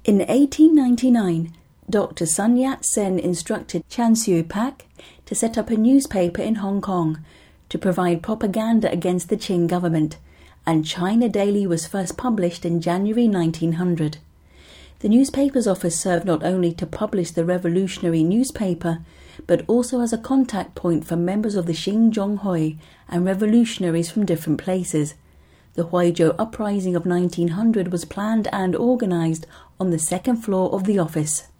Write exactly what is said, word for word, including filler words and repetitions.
In eighteen ninety-nine, Doctor Sun Yat-sen instructed Chan Siew-pak to set up a newspaper in Hong Kong to provide propaganda against the Qing government, and China Daily was first published in January nineteen hundred. The newspaper's office served not only to publish the revolutionary newspaper, but also as a contact point for members of the Xinzhonghui and revolutionaries from different places. The Huizhou uprising of nineteen hundred was planned and organized on the second floor of the office.